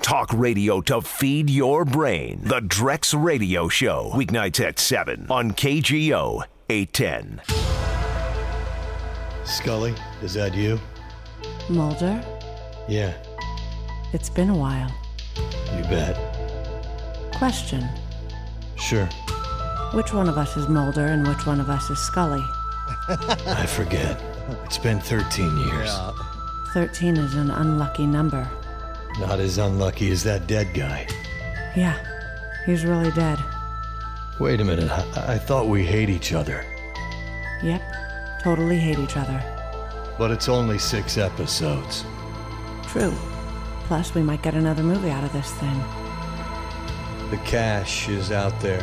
Talk radio to feed your brain. The Drex Radio Show. Weeknights at 7 on KGO 810. Scully, is that you? Mulder? Yeah, It's been a while. you bet. Question. Sure. Which one of us is Mulder and which one of us is Scully? I forget. It's been 13 years. 13 is an unlucky number. Not as unlucky as that dead guy. Yeah, he's really dead. Wait a minute. I thought we hate each other. Yep, totally hate each other. But it's only 6 episodes. True. Plus, we might get another movie out of this thing. The cash is out there.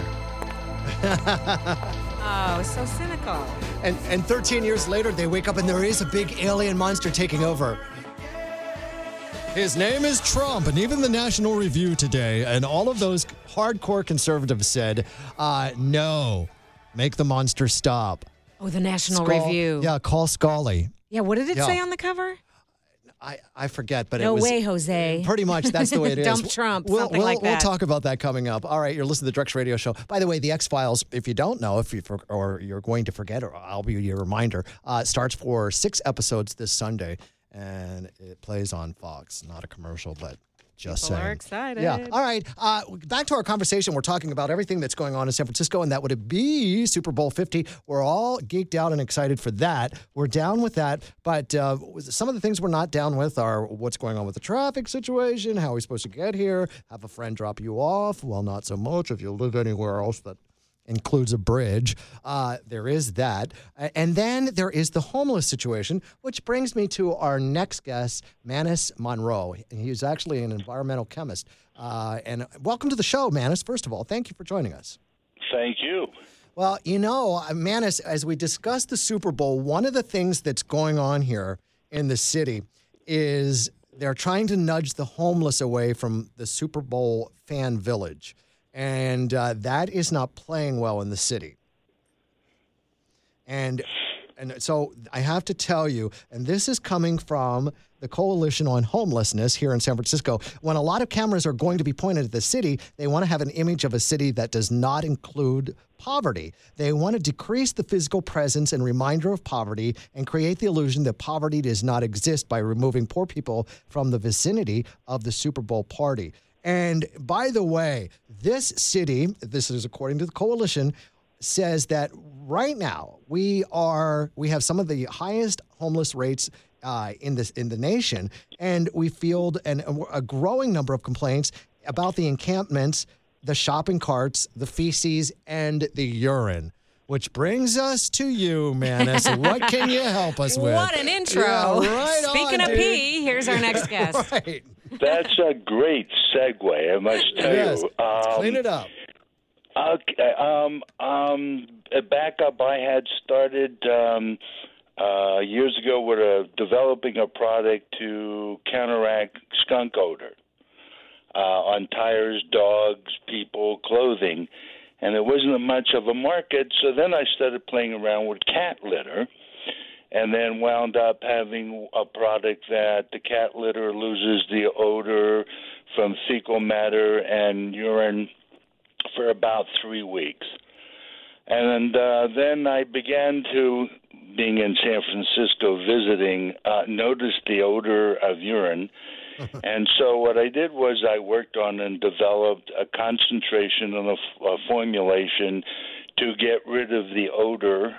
Oh, so cynical. And 13 years later, they wake up and there is a big alien monster taking over. His name is Trump, and even the National Review today, and all of those hardcore conservatives said, no, make the monster stop. Oh, the National Review. Yeah, call Scully. Yeah, what did it Yeah. say on the cover? I forget, but No it was... way, Jose. Pretty much, that's the way it is. Dump Trump, something like that. We'll talk about that coming up. All right, you're listening to the Drex Radio Show. By the way, the X-Files, if you don't know, or you're going to forget, or I'll be your reminder, starts for 6 episodes this Sunday, and it plays on Fox. Not a commercial, but just People saying. are excited. Yeah. All right. Back to our conversation. We're talking about everything that's going on in San Francisco, and that would be Super Bowl 50. We're all geeked out and excited for that. We're down with that, but some of the things we're not down with are what's going on with the traffic situation, how are we supposed to get here, have a friend drop you off. Well, not so much if you live anywhere else that includes a bridge. There is that. And then there is the homeless situation, which brings me to our next guest, Manus Monroe. He's actually an environmental chemist. And welcome to the show, Manus. First of all, thank you for joining us. Thank you. Well, you know, Manus, as we discuss the Super Bowl, one of the things that's going on here in the city is they're trying to nudge the homeless away from the Super Bowl fan village. And that is not playing well in the city. And so I have to tell you, and this is coming from the Coalition on Homelessness here in San Francisco, when a lot of cameras are going to be pointed at the city, they want to have an image of a city that does not include poverty. They want to decrease the physical presence and reminder of poverty and create the illusion that poverty does not exist by removing poor people from the vicinity of the Super Bowl party. And by the way, this city, this is according to the coalition, says that right now we have some of the highest homeless rates in the nation, and we field a growing number of complaints about the encampments, the shopping carts, the feces, and the urine. Which brings us to you, Manus. What can you help us with? What an intro. Yeah, right Speaking on, of dude. pee, here's our next guest. Right. That's a great segue, I must tell Yes. you. Clean it up. Okay. A backup I had started years ago with developing a product to counteract skunk odor on tires, dogs, people, clothing. And there wasn't much of a market, so then I started playing around with cat litter, and then wound up having a product that the cat litter loses the odor from fecal matter and urine for about 3 weeks. And then I began to, being in San Francisco visiting, notice the odor of urine. And so what I did was I worked on and developed a concentration and a formulation to get rid of the odor.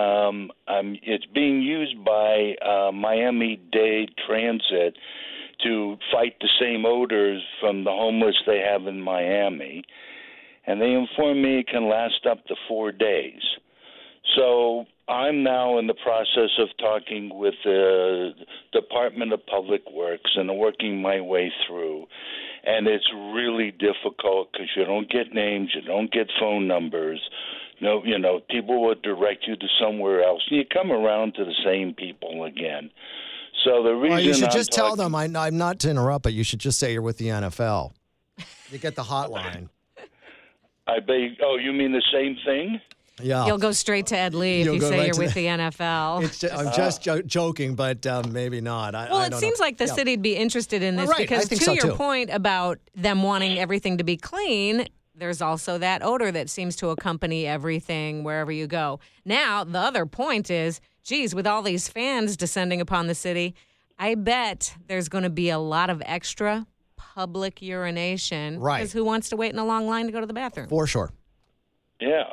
It's being used by Miami-Dade Transit to fight the same odors from the homeless they have in Miami. And they inform me it can last up to 4 days. So I'm now in the process of talking with the Department of Public Works and working my way through. And it's really difficult because you don't get names, you don't get phone numbers. No, people will direct you to somewhere else. You come around to the same people again. So the reason you should just tell them, I'm not to interrupt, but you should just say you're with the NFL. You get the hotline. You mean the same thing? Yeah. You'll go straight to Ed Lee if You'll you go say right you're to with the- the NFL. I'm just joking, but maybe not. Well, I it don't seems know. like the city'd be interested in this Right, I because think to so, your too. point about them wanting everything to be clean, there's also that odor that seems to accompany everything wherever you go. Now, the other point is, geez, with all these fans descending upon the city, I bet there's going to be a lot of extra public urination. Right. Because who wants to wait in a long line to go to the bathroom? For sure. Yeah.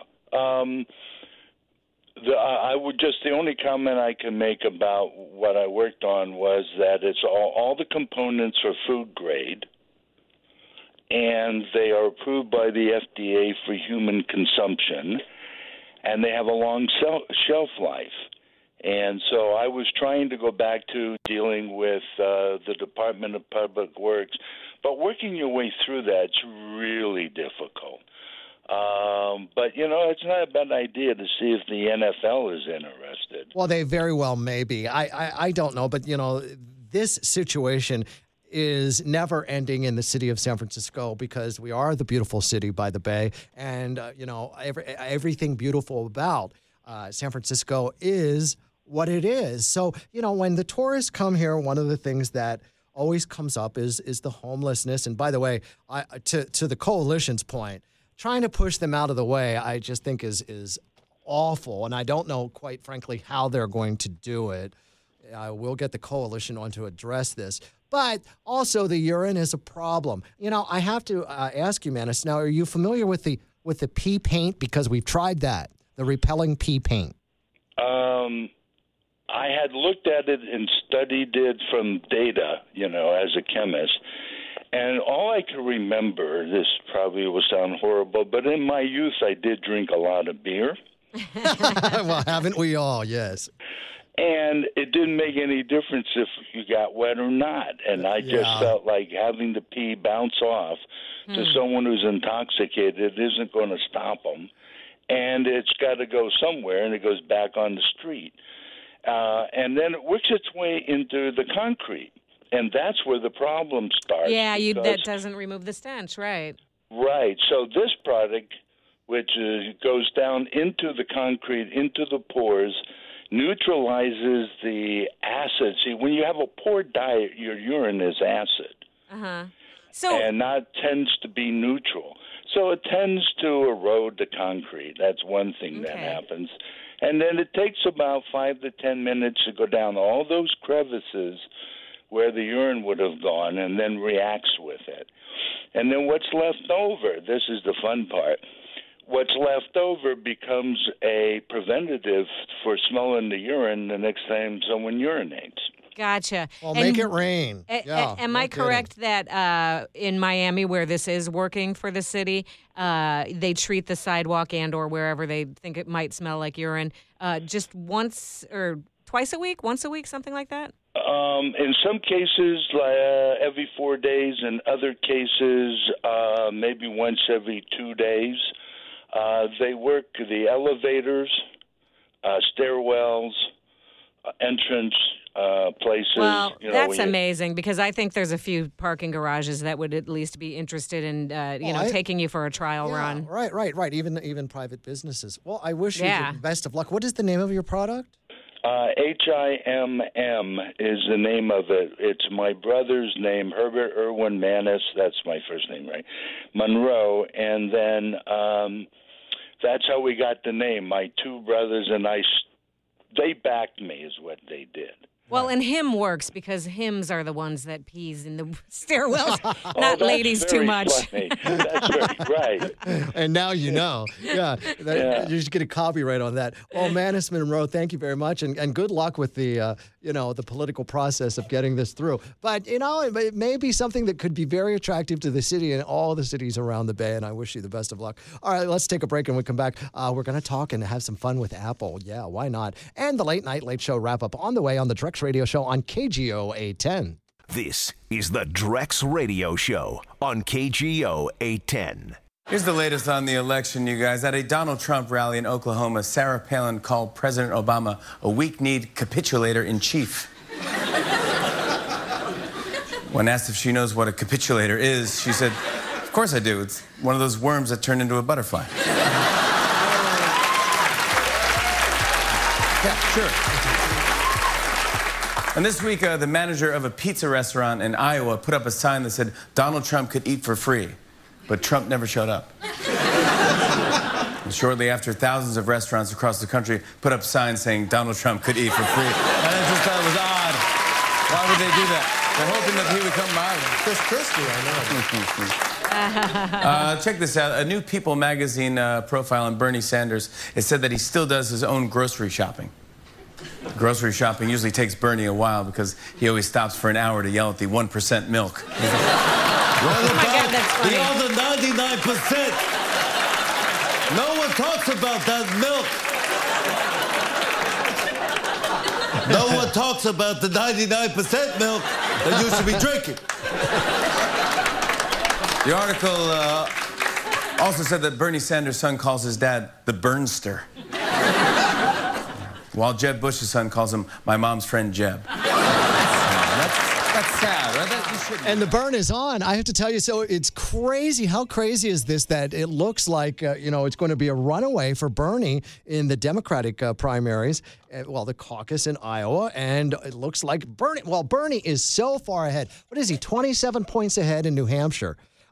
The only comment I can make about what I worked on was that it's all the components are food grade, and they are approved by the FDA for human consumption, and they have a long shelf life. And so I was trying to go back to dealing with the Department of Public Works, but working your way through that's really difficult. But, it's not a bad idea to see if the NFL is interested. Well, they very well may be. I don't know, but, this situation is never ending in the city of San Francisco because we are the beautiful city by the bay. And, everything beautiful about San Francisco is what it is. So, when the tourists come here, one of the things that always comes up is the homelessness. And by the way, to the coalition's point, trying to push them out of the way, I just think is awful. And I don't know, quite frankly, how they're going to do it. I will get the coalition on to address this. But also the urine is a problem. I have to ask you, Manis, now, are you familiar with the pee paint? Because we've tried that, the repelling pee paint. I had looked at it and studied it from data, as a chemist. And all I can remember, this probably will sound horrible, but in my youth I did drink a lot of beer. Well, haven't we all? Yes. And it didn't make any difference if you got wet or not. And I just felt like having the pee bounce off to someone who's intoxicated isn't going to stop them. And it's got to go somewhere, and it goes back on the street. And then it works its way into the concrete. And that's where the problem starts. Yeah, that doesn't remove the stench, right? Right. So this product, which goes down into the concrete, into the pores, neutralizes the acid. See, when you have a poor diet, your urine is acid. Uh-huh. And not tends to be neutral. So it tends to erode the concrete. That's one thing that happens. And then it takes about 5 to 10 minutes to go down all those crevices where the urine would have gone and then reacts with it. And then what's left over, this is the fun part, what's left over becomes a preventative for smelling the urine the next time someone urinates. Gotcha. Well, make it rain. Am I correct that in Miami, where this is working for the city, they treat the sidewalk and or wherever they think it might smell like urine just once or twice a week, once a week, something like that? In some cases, every 4 days. In other cases, maybe once every 2 days. They work the elevators, stairwells, entrance places. Well, that's amazing because I think there's a few parking garages that would at least be interested in, taking you for a trial run. Right. Even private businesses. Well, I wish you the best of luck. What is the name of your product? HIMM is the name of it. It's my brother's name, Herbert Irwin Manis. That's my first name, right? Monroe. And then that's how we got the name. My two brothers and I, they backed me is what they did. Well, and him works because hims are the ones that pees in the stairwells, not ladies too much. Funny. That's very right. And now you know. You should get a copyright on that. Well, Manis Monroe, thank you very much, and good luck with the the political process of getting this through. But it may be something that could be very attractive to the city and all the cities around the Bay. And I wish you the best of luck. All right, let's take a break, and when we come back, we're going to talk and have some fun with Apple. Yeah, why not? And the Late Show wrap up on the way on the Drex Radio Show on KGO 810. This is the Drex Radio Show on KGO 810. Here's the latest on the election, you guys. At a Donald Trump rally in Oklahoma, Sarah Palin called President Obama a weak-kneed capitulator in chief. When asked if she knows what a capitulator is, she said, "Of course I do. It's one of those worms that turn into a butterfly." Sure. And this week, the manager of a pizza restaurant in Iowa put up a sign that said Donald Trump could eat for free, but Trump never showed up. And shortly after, thousands of restaurants across the country put up signs saying Donald Trump could eat for free. And I just thought it was odd. Why would they do that? They're hoping that he would come by. Chris Christie, I know. Check this out. A new People magazine profile on Bernie Sanders. It said that he still does his own grocery shopping. Grocery shopping usually takes Bernie a while because he always stops for an hour to yell at the 1% milk. What about the other 99%? No one talks about that milk. No one talks about the 99% milk that you should be drinking. The article also said that Bernie Sanders' son calls his dad the Burnster, while Jeb Bush's son calls him my mom's friend Jeb. That's sad, right? And the burn is on. I have to tell you, so it's crazy. How crazy is this that it looks like, it's going to be a runaway for Bernie in the Democratic primaries, the caucus in Iowa, and it looks like Bernie is so far ahead. What is he, 27 points ahead in New Hampshire?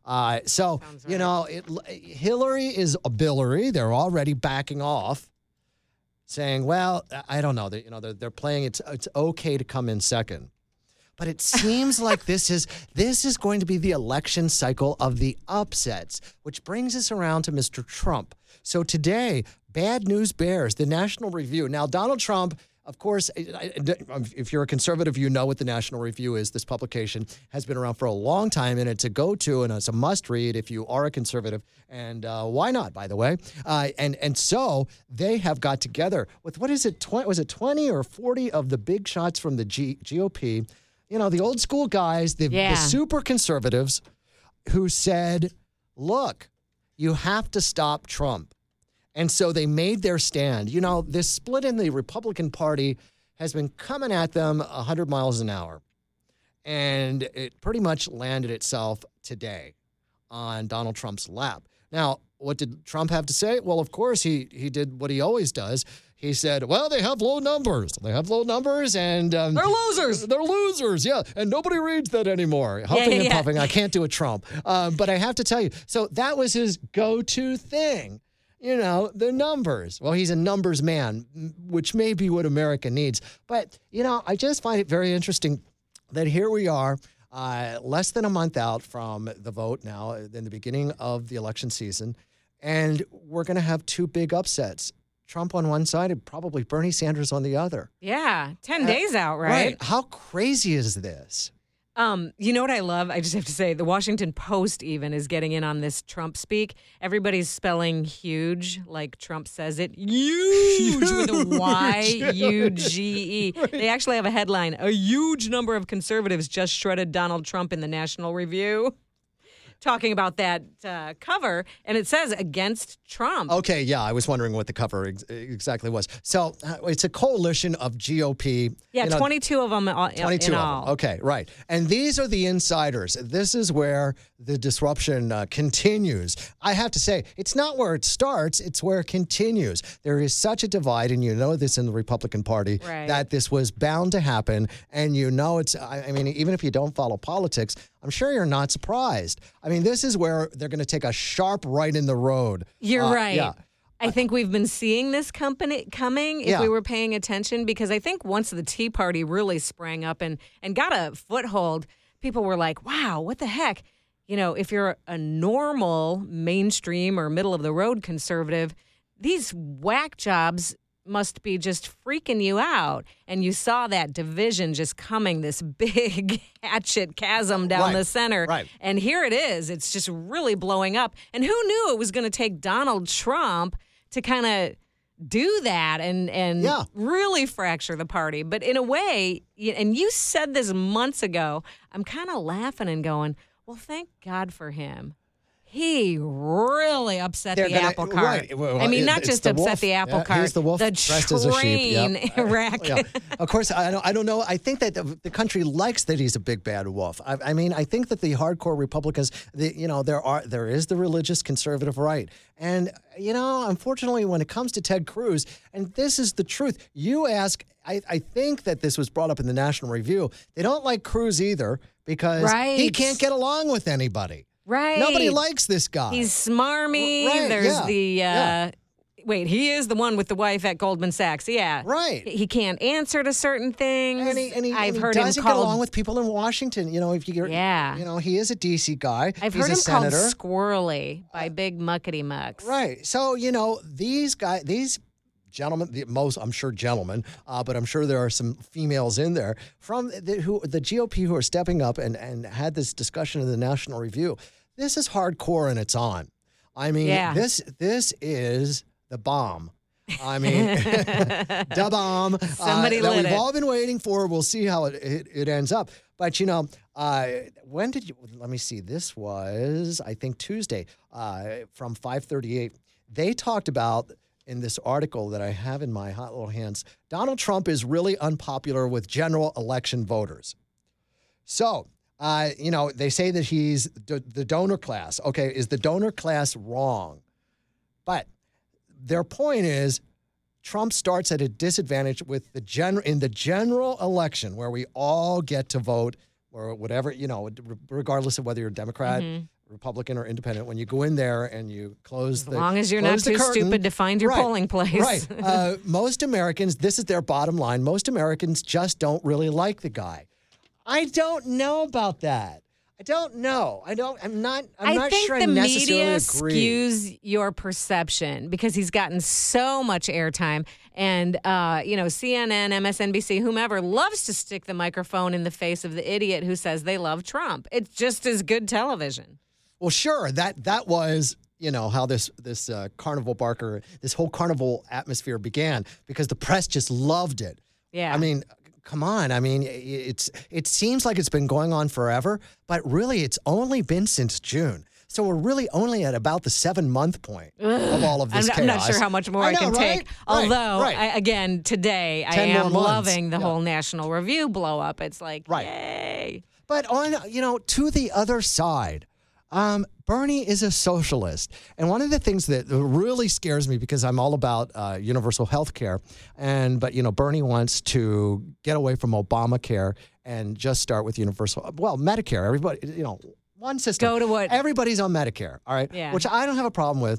Hillary is a Billary. They're already backing off, saying, well, I don't know. They're playing it's okay to come in second. But it seems like this is going to be the election cycle of the upsets, which brings us around to Mr. Trump. So today, Bad News Bears, the National Review. Now, Donald Trump, of course, if you're a conservative, you know what the National Review is. This publication has been around for a long time, and it's a go-to, and it's a must-read if you are a conservative. And why not, by the way? And so they have got together with, what is it, was it 20 or 40 of the big shots from the GOP, the old school guys, the super conservatives who said, look, you have to stop Trump. And so they made their stand. This split in the Republican Party has been coming at them 100 miles an hour. And it pretty much landed itself today on Donald Trump's lap. Now, what did Trump have to say? Well, of course, he did what he always does. He said, well, they have low numbers. They have low numbers, and they're losers. They're losers, yeah. And nobody reads that anymore. Huffing and puffing. I can't do a Trump. But I have to tell you, so that was his go-to thing. The numbers. Well, he's a numbers man, which may be what America needs. But, I just find it very interesting that here we are, less than a month out from the vote now, in the beginning of the election season, and we're going to have two big upsets. Trump on one side and probably Bernie Sanders on the other. Yeah, 10 days out, right? How crazy is this? You know what I love? I just have to say, the Washington Post even is getting in on this Trump speak. Everybody's spelling huge like Trump says it. Huge with a Y-U-G-E. Right. They actually have a headline, a huge number of conservatives just shredded Donald Trump in the National Review. Talking about that cover, and it says against Trump. Okay, yeah, I was wondering what the cover exactly was. So it's a coalition of GOP. Yeah, 22 of them 22 in of all. Them. Okay, right. And these are the insiders. This is where the disruption continues. I have to say, it's not where it starts, it's where it continues. There is such a divide, and you know this in the Republican Party, that this was bound to happen. And even if you don't follow politics, I'm sure you're not surprised. I mean, this is where they're going to take a sharp right in the road. You're right. Yeah. I think we've been seeing this coming if we were paying attention, because I think once the Tea Party really sprang up and got a foothold, people were like, wow, what the heck? If you're a normal mainstream or middle of the road conservative, these whack jobs must be just freaking you out. And you saw that division just coming, this big hatchet chasm down the center. Right. And here it is. It's just really blowing up. And who knew it was going to take Donald Trump to kind of do that and really fracture the party. But in a way, and you said this months ago, I'm kind of laughing and going, well, thank God for him. he really upset the apple cart. Right. Well, I mean, not it's just the upset wolf. the apple Yeah, cart. he's the wolf dressed as a sheep. Train wreck. Yeah. Of course, I don't know. I think that the country likes that he's a big bad wolf. I mean, I think that the hardcore Republicans, there is the religious conservative right, and unfortunately, when it comes to Ted Cruz, and this is the truth, you ask. I think that this was brought up in the National Review. They don't like Cruz either because he can't get along with anybody. Right. Nobody likes this guy. He's smarmy. Right, There's wait, he is the one with the wife at Goldman Sachs. Yeah. Right. He can't answer to certain things. I've heard him doesn't get along with people in Washington. If you're, he is a D.C. guy. I've He's heard a him called senator. squirrely by big muckety mucks. Right. So, these gentlemen, I'm sure gentlemen, but I'm sure there are some females in there from the GOP who are stepping up and had this discussion in the National Review. This is hardcore and it's on. I mean, this is the bomb. I mean, da bomb. Somebody that lit we've it. all been waiting for. We'll see how it ends up. But when did you? Let me see. This was, I think, Tuesday from 5:38. They talked about in this article that I have in my hot little hands. Donald Trump is really unpopular with general election voters. So. They say that he's the donor class. Okay, is the donor class wrong? But their point is Trump starts at a disadvantage with in the general election where we all get to vote or whatever, regardless of whether you're a Democrat, Republican, or independent. When you go in there and you close as long as you're not too curtain, stupid to find your polling place. Right. Most Americans, this is their bottom line, most Americans just don't really like the guy. I don't know about that. I don't know. I'm not sure I necessarily agree. I think the media skews your perception because he's gotten so much airtime. And, CNN, MSNBC, whomever loves to stick the microphone in the face of the idiot who says they love Trump. It's just as good television. Well, sure. That was, how this Carnival Barker, this whole carnival atmosphere began because the press just loved it. Yeah. I mean, come on. I mean, it seems like it's been going on forever, but really it's only been since June. So we're really only at about the 7-month point of all of this chaos. I'm not sure how much more I can take. Right? Although, right. Again, today I 10 more am months. loving the whole National Review blow up. It's like, yay. But to the other side, Bernie is a socialist. And one of the things that really scares me, because I'm all about universal health care, but Bernie wants to get away from Obamacare and just start with Medicare. Everybody, one system. Go to what? Everybody's on Medicare, all right? Yeah. Which I don't have a problem with.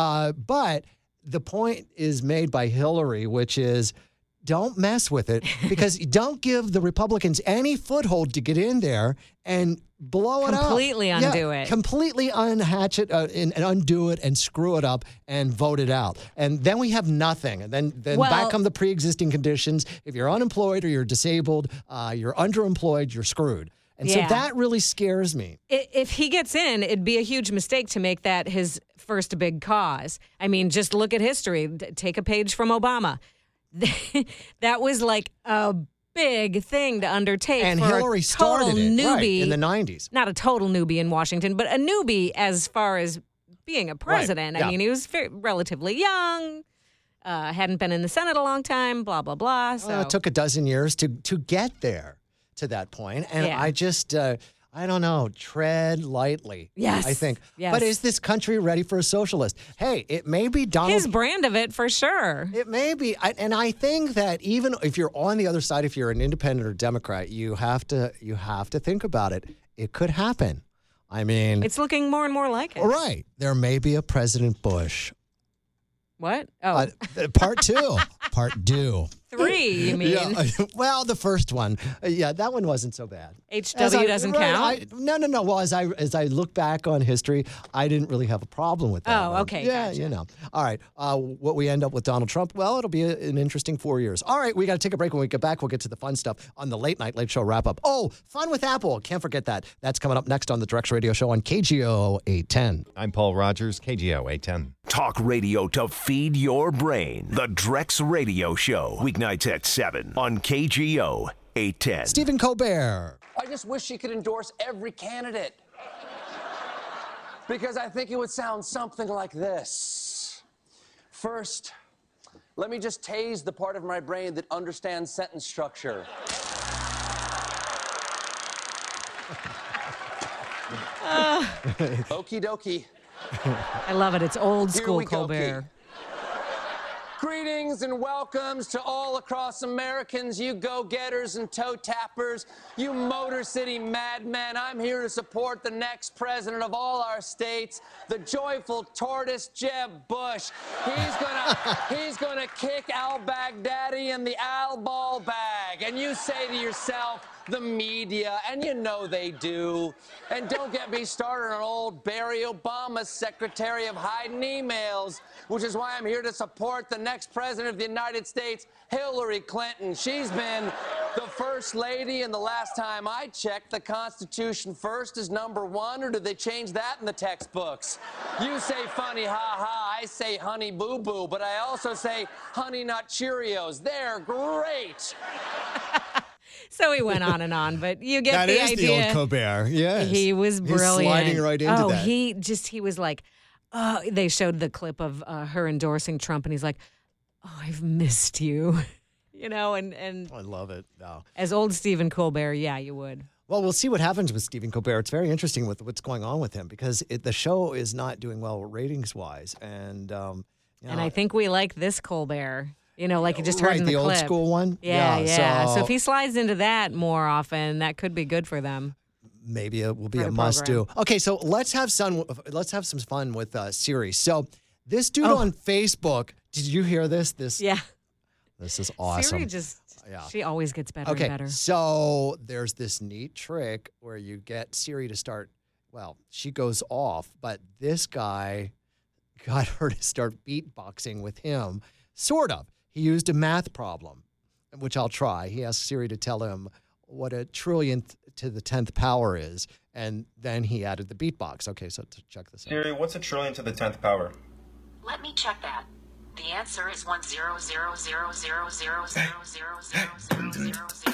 But the point is made by Hillary, which is, don't mess with it because don't give the Republicans any foothold to get in there and blow it up. Completely undo it. Completely unhatch it and undo it and screw it up and vote it out. And then we have nothing. And then back come the pre-existing conditions. If you're unemployed or you're disabled, you're underemployed, you're screwed. And so that really scares me. If he gets in, it'd be a huge mistake to make that his first big cause. I mean, just look at history. Take a page from Obama. That was like a big thing to undertake. And for Hillary started it newbie, in the 90s. Not a total newbie in Washington, but a newbie as far as being a president. Right. Yeah. I mean, he was relatively young, hadn't been in the Senate a long time, blah, blah, blah. So It took a dozen years to get there to that point. And I just... I don't know, tread lightly. Yes. I think. Yes. But is this country ready for a socialist? Hey, it may be Donald. His brand of it, for sure. It may be. And I think that even if you're on the other side, if you're an independent or Democrat, you have to think about it. It could happen. I mean. It's looking more and more like it. Right. There may be a President Bush. What? Oh. Part 2. Part 2. 3, you mean? Yeah. Well, the first one. That one wasn't so bad. HW doesn't count? No. Well, as I look back on history, I didn't really have a problem with that. Oh, one. okay. Yeah, gotcha. All right. What we end up with Donald Trump, well, it'll be an interesting 4 years. All right, we got to take a break. When we get back, we'll get to the fun stuff on the Late Show wrap-up. Oh, fun with Apple. Can't forget that. That's coming up next on the Drex Radio Show on KGO 810. I'm Paul Rogers, KGO 810. Talk radio to feed your brain. The Drex Radio Show. Weeknights at 7 on KGO 810. Stephen Colbert. I just wish she could endorse every candidate. because I think it would sound something like this. First, let me just tase the part of my brain that understands sentence structure. Okie dokie. I love it. It's old Here school we go, Colbert. Kate. Greetings and welcomes to all across Americans, you go-getters and toe-tappers, you Motor City madmen. I'm here to support the next president of all our states, the joyful tortoise Jeb Bush. He's gonna kick al-Baghdadi in the al-ball bag. And you say to yourself, the media, and you know they do. And don't get me started on old Barry Obama's secretary of hiding emails, which is why I'm here to support the next president of the United States, Hillary Clinton. She's been the first lady, and the last time I checked, the Constitution first is #1, or did they change that in the textbooks? You say funny ha-ha, I say honey boo-boo, but I also say honey nut Cheerios. They're great. So he went on, but you get That the is idea. the old Colbert. Yes. He was He's brilliant. sliding right into that. He was like, oh, they showed the clip of her endorsing Trump, and he's like, oh, I've missed you. You know, and I love it. No. As old Stephen Colbert, yeah, you would. Well, we'll see what happens with Stephen Colbert. It's very interesting with what's going on with him because the show is not doing well ratings-wise. And, and I think we like this Colbert. You know, like you just heard in the clip. old school one? Yeah. So if he slides into that more often, that could be good for them. Maybe it will be a must-do. Okay, so let's have some fun with Siri. So this dude on Facebook, did you hear this? Yeah. This is awesome. Siri she always gets better and better. So there's this neat trick where you get Siri to start, well, she goes off, but this guy got her to start beatboxing with him, sort of. He used a math problem, which I'll try. He asked Siri to tell him what a trillionth to the 10th power is, and then he added the beatbox. Okay, so check this out. Siri, what's a trillion to the 10th power? Let me check that. The answer is 1 0 0 0 0 0 0 0 0 0 0 0 0 0 0 0 0 0 0 0 0 0 0 0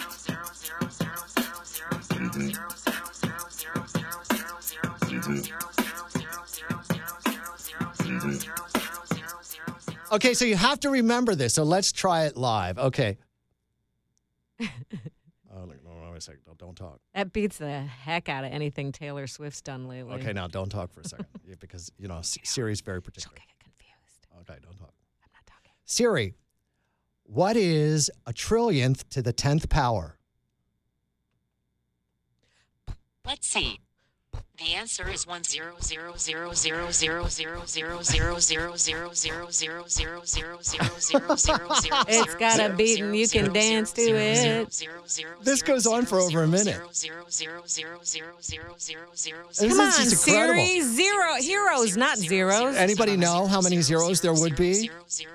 Okay, so you have to remember this. So let's try it live. Okay. Oh, wait a second. Don't talk. That beats the heck out of anything Taylor Swift's done lately. Okay, now don't talk for a second because, you know, Siri's very particular. She'll get confused. Okay, don't talk. I'm not talking. Siri, what is a trillionth to the 10th power? Let's see. The answer is 1 0 0 0 0 0 0 0 0 0 0 0 0 0 0 0 0 0 0 0. It's got a beat and you can dance to it. This goes on for over a minute. Come on, Siri. Zero heroes, not zeros. Anybody know how many zeros there would be?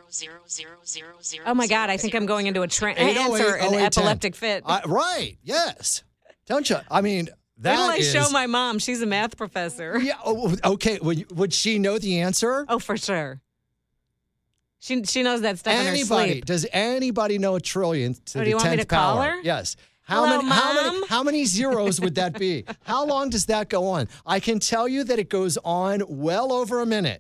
Oh my God, I think I'm going into an epileptic fit. Right, yes. Don't you? I mean, Wait till I show my mom. She's a math professor. Yeah. Okay. Would she know the answer? Oh, for sure. She knows that stuff in her sleep. Does anybody know a trillionth to the 10th power? Do you want me to call her? Yes. Hello, Mom? How many zeros would that be? How long does that go on? I can tell you that it goes on well over a minute.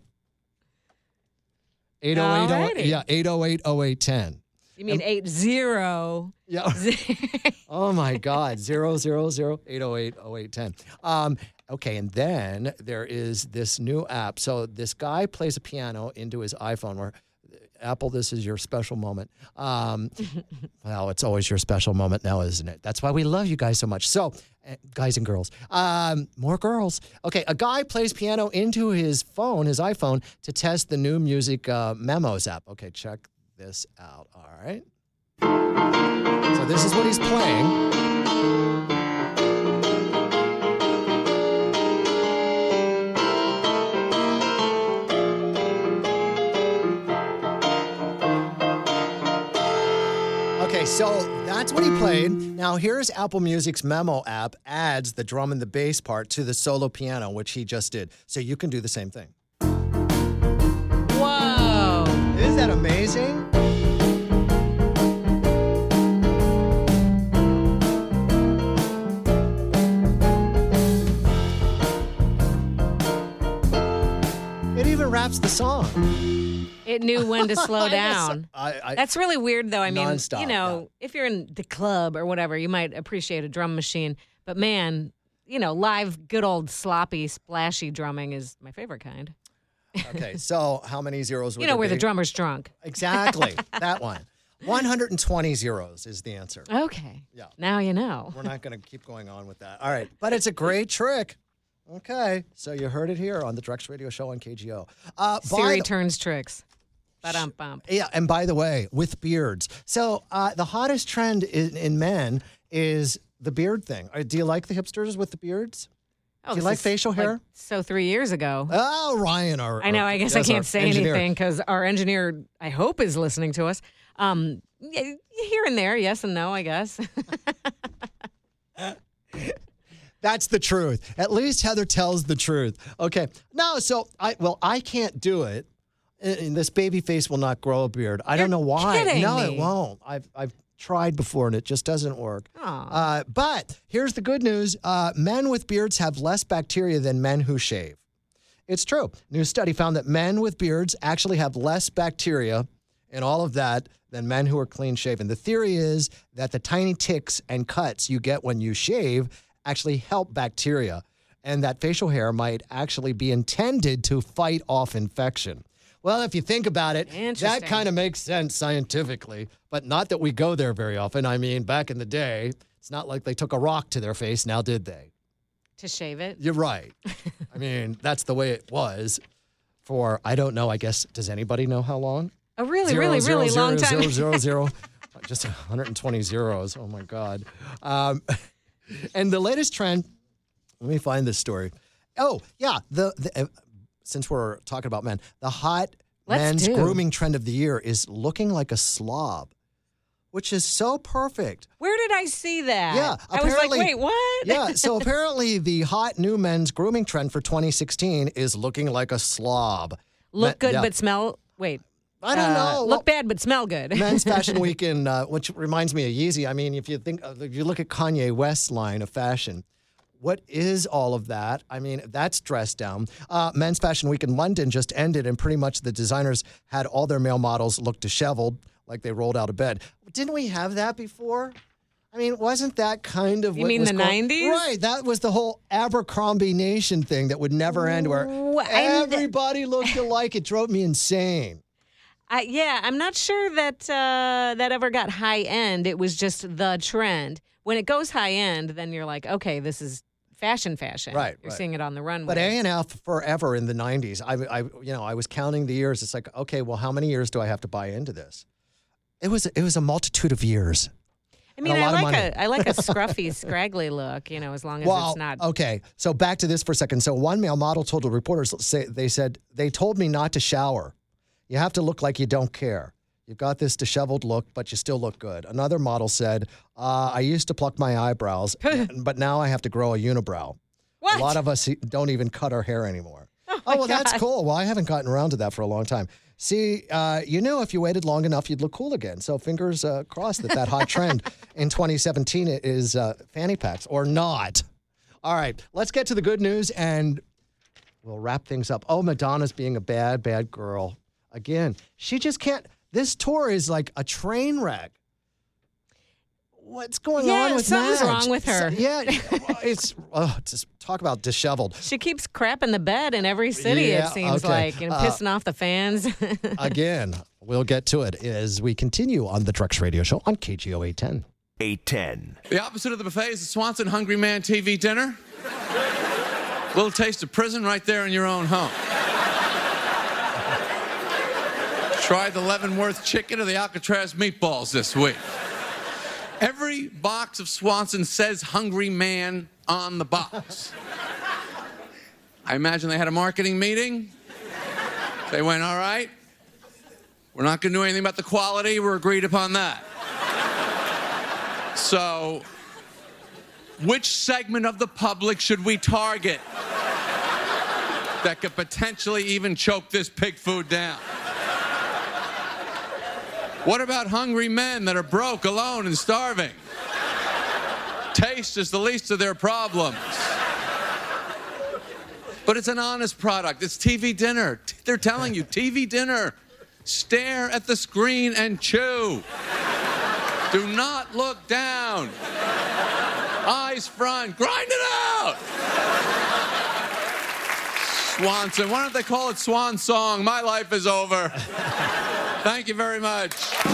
808-0810. You mean 80? Yeah. Oh my God. 000-808-0810. Okay, and then there is this new app. So this guy plays a piano into his iPhone. Where Apple, this is your special moment. Well, it's always your special moment now, isn't it? That's why we love you guys so much. So, guys and girls, more girls. Okay, a guy plays piano into his phone, his iPhone, to test the new music Memos app. Okay, check this out. All right. So this is what he's playing. Okay, so that's what he played. Now here's Apple Music's Memo app adds the drum and the bass part to the solo piano, which he just did. So you can do the same thing. Whoa. Isn't that amazing? even wraps the song. It knew when to slow Yes. down. That's really weird, though. I mean, Nonstop, if you're in the club or whatever, you might appreciate a drum machine. But man, live, good old sloppy, splashy drumming is my favorite kind. Okay, so how many zeros would where be? the drummer's drunk. Exactly, that one. 120 zeros is the answer. Okay. Yeah. Now you know. We're not going to keep going on with that. All right, but it's a great trick. Okay, so you heard it here on the Drex Radio Show on KGO. Siri turns tricks. Ba-dum-bum. Yeah, and by the way, with beards. So the hottest trend in men is the beard thing. Do you like the hipsters with the beards? Oh, Do you like facial hair? So 3 years ago. Oh, Ryan. I know. I guess I can't say anything because our engineer, I hope, is listening to us. Here and there, yes and no, I guess. That's the truth. At least Heather tells the truth. Okay. No, so I can't do it. And this baby face will not grow a beard. I don't know why. Kidding No, me. it won't. I've tried before and it just doesn't work. But here's the good news. Men with beards have less bacteria than men who shave. It's true. New study found that men with beards actually have less bacteria and all of that than men who are clean shaven. The theory is that the tiny ticks and cuts you get when you shave actually help bacteria, and that facial hair might actually be intended to fight off infection. Well, if you think about it, that kind of makes sense scientifically, but not that we go there very often. I mean, back in the day, it's not like they took a rock to their face, now did they? To shave it? You're right. I mean, that's the way it was for, I don't know, I guess, does anybody know how long? A really long time. Just 120 zeros. Oh, my God. And the latest trend, let me find this story. Oh, yeah. Since we're talking about men, the hot men's grooming trend of the year is looking like a slob, which is so perfect. Where did I see that? Yeah. I was like, wait, what? Yeah. So apparently the hot new men's grooming trend for 2016 is looking like a slob. Look good but smell. Wait. I don't know. Look bad but smell good. Men's Fashion Week, which reminds me of Yeezy. I mean, if you look at Kanye West's line of fashion, what is all of that? I mean, that's dressed down. Men's Fashion Week in London just ended, and pretty much the designers had all their male models look disheveled, like they rolled out of bed. Didn't we have that before? I mean, wasn't that kind of You mean the 90s? Right. That was the whole Abercrombie Nation thing that would never end, where everybody looked alike. It drove me insane. I'm not sure that that ever got high end. It was just the trend. When it goes high end, then you're like, okay, this is fashion. Right. You're seeing it on the runway. But A&F forever in the 90s. I was counting the years. It's like, okay, well, how many years do I have to buy into this? It was a multitude of years. I mean, I like a scruffy, scraggly look, as long as it's not. Okay, so back to this for a second. So one male model told the reporters, they told me not to shower. You have to look like you don't care. You've got this disheveled look, but you still look good. Another model said, I used to pluck my eyebrows, but now I have to grow a unibrow. What? A lot of us don't even cut our hair anymore. Oh, well, that's cool. Well, I haven't gotten around to that for a long time. See, you knew if you waited long enough, you'd look cool again. So fingers crossed that hot trend in 2017 is fanny packs or not. All right, let's get to the good news and we'll wrap things up. Oh, Madonna's being a bad, bad girl. Again, she just can't. This tour is like a train wreck. What's going on with something's Madge? wrong with her. It's just talk about disheveled. She keeps crapping the bed in every city, it seems like, pissing off the fans. Again, we'll get to it as we continue on the Drex Radio Show on KGO 810. 810. The opposite of the buffet is the Swanson Hungry Man TV dinner. Little taste of prison right there in your own home. Try the Leavenworth chicken or the Alcatraz meatballs this week. Every box of Swanson says Hungry Man on the box. I imagine they had a marketing meeting. They went, all right, we're not going to do anything about the quality. We're agreed upon that. So, which segment of the public should we target that could potentially even choke this pig food down? What about hungry men that are broke, alone, and starving? Taste is the least of their problems. But it's an honest product. It's TV dinner. They're telling you, TV dinner. Stare at the screen and chew. Do not look down. Eyes front. Grind it out. Swanson. Why don't they call it Swan Song? My life is over. Thank you very much.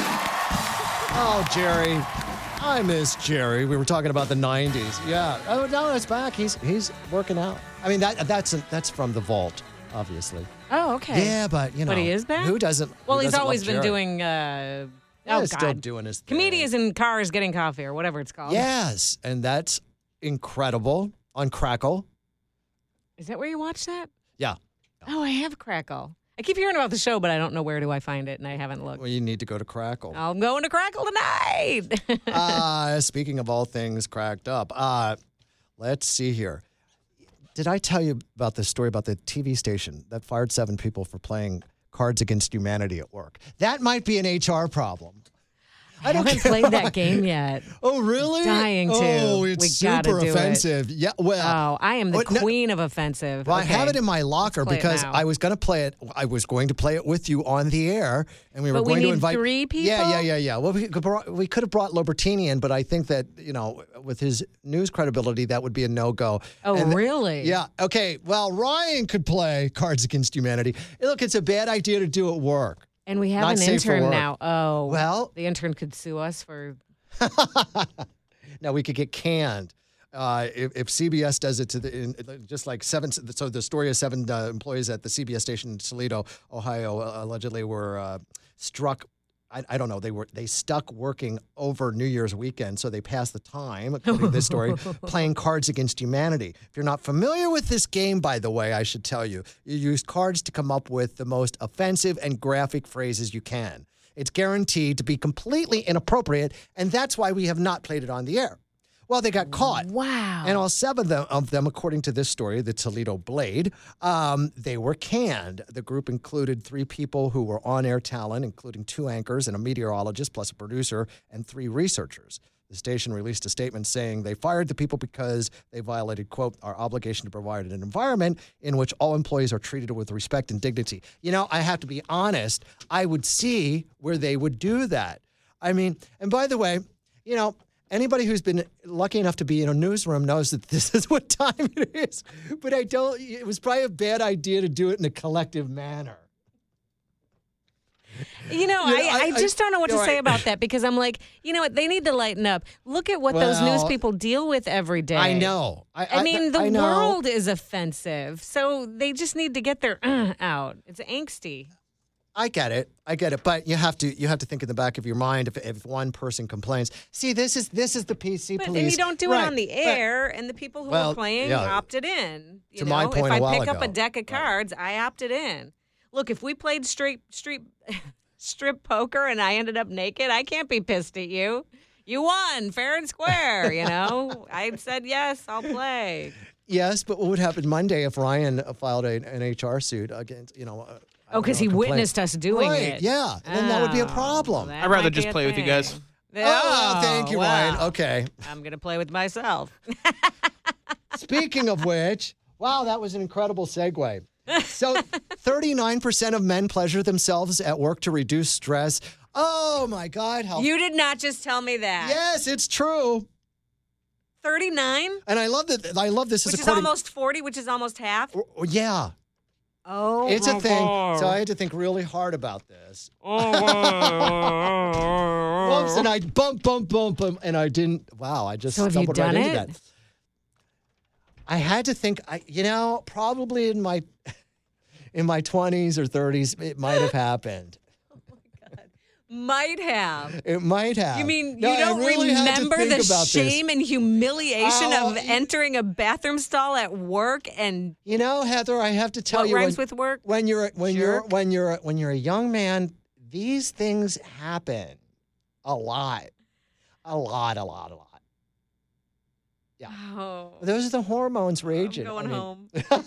Oh, Jerry. I miss Jerry. We were talking about the 90s. Yeah. Oh, no, it's back. He's working out. I mean, that's from the vault, obviously. Oh, okay. Yeah, but, you know. But he is back? Who doesn't? Well, who he's doesn't always love been Jerry? doing, He's still doing his thing. Comedians in cars getting coffee or whatever it's called. Yes, and that's incredible on Crackle. Is that where you watch that? Yeah. Oh, I have Crackle. I keep hearing about the show, but I don't know where do I find it, and I haven't looked. Well, you need to go to Crackle. I'm going to Crackle tonight. Speaking of all things cracked up, let's see here. Did I tell you about the story about the TV station that fired 7 people for playing Cards Against Humanity at work? That might be an HR problem. I haven't played that game yet. Oh, really? Dying to. Oh, it's super offensive. Yeah, well. Oh, I am the queen of offensive. Well, okay. I have it in my locker because now. I was going to play it. I was going to play it with you on the air, and we were But going we to need invite 3 people. Yeah. Well, we could have brought Lobertini in, but I think that with his news credibility, that would be a no-go. Oh, really? Yeah. Okay. Well, Ryan could play Cards Against Humanity. Look, it's a bad idea to do at work. And we have Not an safe for intern work. now. Oh, well, the intern could sue us for. Now we could get canned if CBS does it to just like 7. So the story of 7 employees at the CBS station in Toledo, Ohio, allegedly were struck. I don't know. They stuck working over New Year's weekend, so they passed the time, according to this story, playing Cards Against Humanity. If you're not familiar with this game, by the way, I should tell you, you use cards to come up with the most offensive and graphic phrases you can. It's guaranteed to be completely inappropriate, and that's why we have not played it on the air. Well, they got caught. Wow. And all 7 of them, according to this story, the Toledo Blade, they were canned. The group included 3 people who were on-air talent, including 2 anchors and a meteorologist, plus a producer, and 3 researchers. The station released a statement saying they fired the people because they violated, quote, our obligation to provide an environment in which all employees are treated with respect and dignity. You know, I have to be honest. I would see where they would do that. I mean, and by the way, you know, anybody who's been lucky enough to be in a newsroom knows that this is what time it is. But it was probably a bad idea to do it in a collective manner. I just don't know what to say about that because I'm like, you know what? They need to lighten up. Look at what those news people deal with every day. I know. I mean, the world is offensive. So they just need to get their out. It's angsty. I get it, but you have to think in the back of your mind if one person complains. See, this is the PC but police. Then you don't do it on the air, and the people who are playing opted in. To my point, if I a while pick up ago. a deck of cards, I opted in. Look, if we played strip poker and I ended up naked, I can't be pissed at you. You won, fair and square. I said yes, I'll play. Yes, but what would happen Monday if Ryan filed an HR suit against because he witnessed us doing it. Yeah, and then that would be a problem. I'd rather just play with you guys. Oh, thank you, Ryan. Okay. I'm going to play with myself. Speaking of which, wow, that was an incredible segue. So 39% of men pleasure themselves at work to reduce stress. Oh, my God. You did not just tell me that. Yes, it's true. 39? And I love this. Which is almost 40, which is almost half? Yeah. Oh, it's a thing. God. So I had to think really hard about this. Whoops, and I bump, and I didn't. Wow, I just stumbled right into that. I had to think. Probably in my 20s or 30s, it might have happened. Might have. It might have. You mean you don't remember the shame and humiliation of entering a bathroom stall at work and Heather, I have to tell you, what rhymes with work? When you're a young man, these things happen a lot. Yeah. Oh. Those are the hormones raging. I'm going home.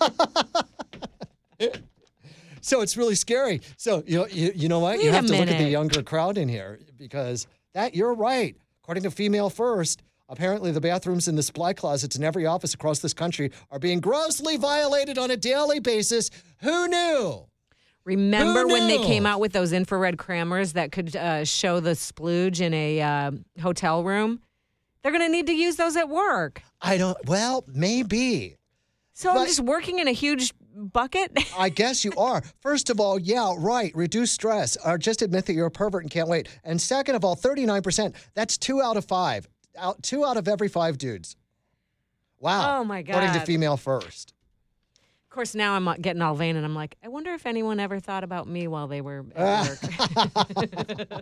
So it's really scary. So you know what? You have to look at the younger crowd in here because you're right. According to Female First, Apparently, the bathrooms and the supply closets in every office across this country are being grossly violated on a daily basis. Who knew? Remember when they came out with those infrared cameras that could show the splooge in a hotel room? They're going to need to use those at work. Well, maybe. So I'm just working in a huge bucket? I guess you are. First of all, yeah, right. Reduce stress. Or just admit that you're a pervert and can't wait. And second of all, 39%. That's 2 out of 5. 2 out of every 5 dudes. Wow. Oh, my God. According to Female First. Of course, now I'm getting all vain, and I'm like, I wonder if anyone ever thought about me while they were at work.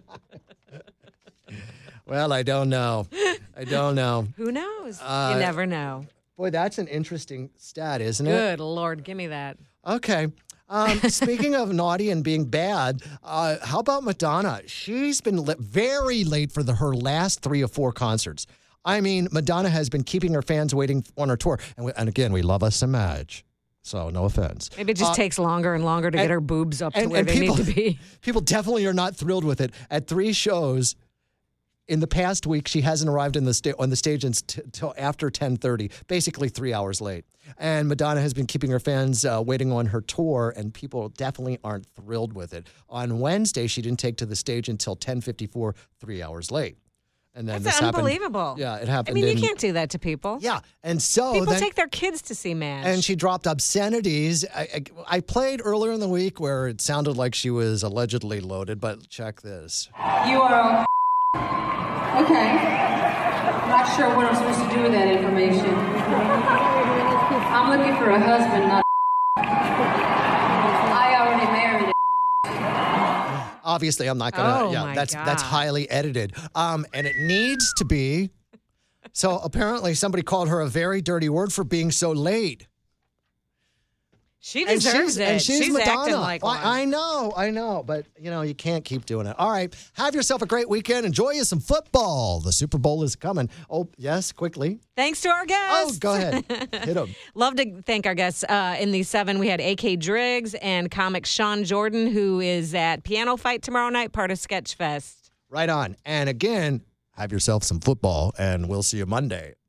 Well, I don't know. Who knows? You never know. Boy, that's an interesting stat, isn't it? Good Lord, give me that. Okay. Speaking of naughty and being bad, how about Madonna? She's been very late for her last 3 or 4 concerts. I mean, Madonna has been keeping her fans waiting on her tour. And again, we love us some Madge. So no offense. Maybe it just takes longer and longer to get her boobs up to where they need to be. People definitely are not thrilled with it. At 3 shows in the past week, she hasn't arrived on the stage until after 10:30, basically 3 hours late. And Madonna has been keeping her fans waiting on her tour, and people definitely aren't thrilled with it. On Wednesday, she didn't take to the stage until 10:54, 3 hours late. And then That's unbelievable. Yeah, it happened. I mean, you can't do that to people. Yeah, and so people take their kids to see Madge. And she dropped obscenities. I played earlier in the week where it sounded like she was allegedly loaded, but check this. You are okay. I'm not sure what I'm supposed to do with that information. I'm looking for a husband, not I already married a Obviously, I'm not going to. That's highly edited. And it needs to be. So apparently somebody called her a very dirty word for being so late. She deserves it. And she's Madonna. Acting like one. I know. But, you can't keep doing it. All right. Have yourself a great weekend. Enjoy you some football. The Super Bowl is coming. Oh, yes, quickly. Thanks to our guests. Oh, go ahead. Hit them. Love to thank our guests. In the 7, we had A.K. Driggs and comic Sean Jordan, who is at Piano Fight tomorrow night, part of Sketchfest. Right on. And again, have yourself some football, and we'll see you Monday.